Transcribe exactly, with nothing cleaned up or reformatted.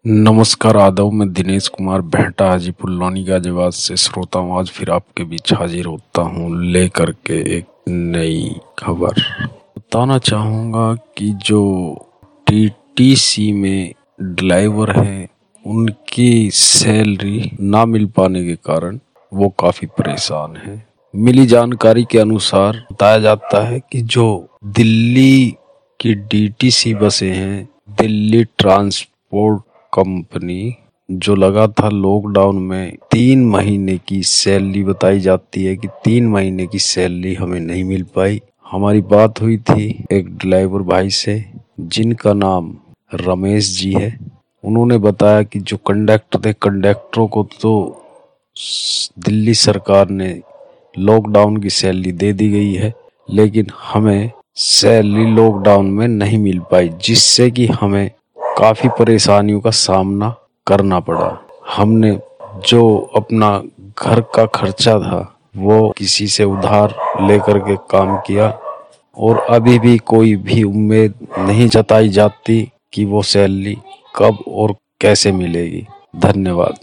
नमस्कार, आदाब। मैं दिनेश कुमार भेंटा हाजीपुर लोनी गाजियाबाद से श्रोता हूँ। आज फिर आपके बीच हाजिर होता हूँ लेकर के एक नई खबर। बताना चाहूँगा कि जो टीटीसी में ड्राइवर हैं उनकी सैलरी ना मिल पाने के कारण वो काफ़ी परेशान हैं। मिली जानकारी के अनुसार बताया जाता है कि जो दिल्ली की डीटीसी बसें हैं, दिल्ली ट्रांसपोर्ट कंपनी, जो लगा था लॉकडाउन में तीन महीने की सैलरी बताई जाती है कि तीन महीने की सैलरी हमें नहीं मिल पाई। हमारी बात हुई थी एक ड्राइवर भाई से जिनका नाम रमेश जी है। उन्होंने बताया कि जो कंडक्टर थे, कंडक्टरों को तो दिल्ली सरकार ने लॉकडाउन की सैलरी दे दी गई है, लेकिन हमें सैलरी लॉकडाउन में नहीं मिल पाई, जिससे कि हमें काफ़ी परेशानियों का सामना करना पड़ा। हमने जो अपना घर का खर्चा था वो किसी से उधार लेकर के काम किया और अभी भी कोई भी उम्मीद नहीं जताई जाती कि वो सैलरी कब और कैसे मिलेगी। धन्यवाद।